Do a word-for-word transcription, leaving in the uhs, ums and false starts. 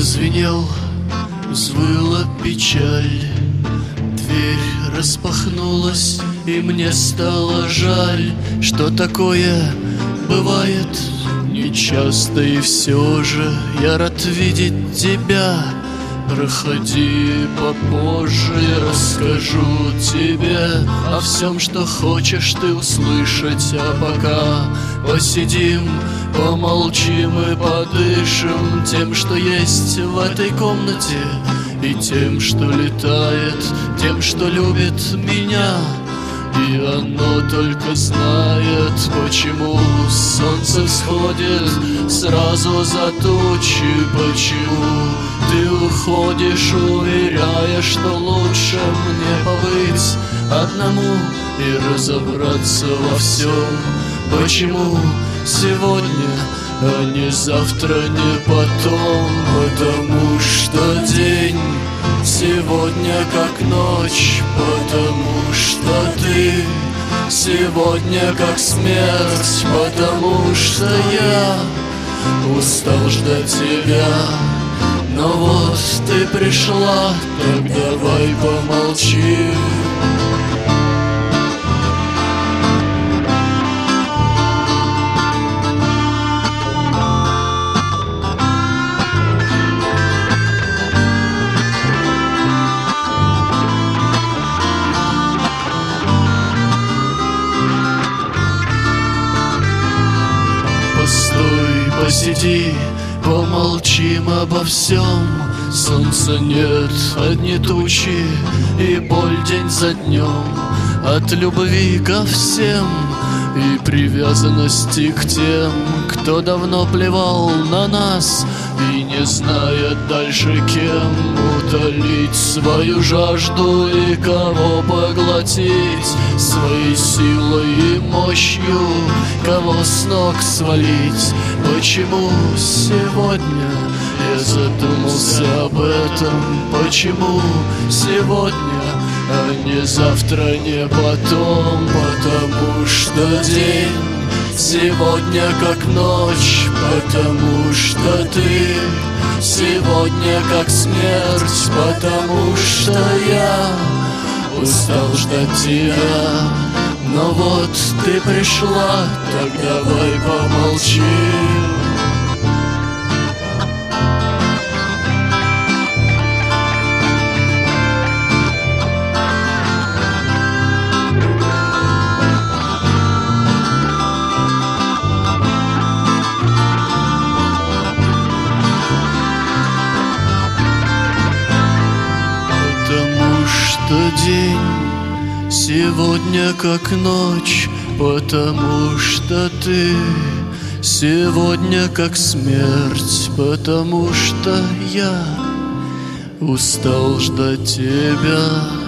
Прозвенел, взвыла печаль, дверь распахнулась, и мне стало жаль, что такое бывает нечасто, и все же я рад видеть тебя. Проходи попозже, я расскажу тебе о всем, что хочешь ты услышать. А пока посидим, помолчим и подышим тем, что есть в этой комнате, и тем, что летает, тем, что любит меня. И оно только знает, почему солнце всходит сразу за тучи, почему ты уходишь, уверяя, что лучше мне побыть одному и разобраться во всем. Почему сегодня, а не завтра, не потом? Потому что день сегодня как ночь, потому что ты сегодня как смерть, потому что я устал ждать тебя. Но вот ты пришла, так давай помолчи. Постой, посиди, помолчим обо всем. Солнца нет, одни тучи, и боль день за днем. От любви ко всем и привязанности к тем, кто давно плевал на нас и не знает дальше кем утолить свою жажду и кого поглотить своей силой и мощью, кого с ног свалить. Почему сегодня я задумался об этом? Почему сегодня, а не завтра, не потом? Потому что день сегодня как ночь, потому что ты сегодня как смерть, потому что я устал ждать тебя. Но вот ты пришла, так давай помолчим. Потому что день сегодня как ночь, потому что ты сегодня как смерть, потому что я устал ждать тебя.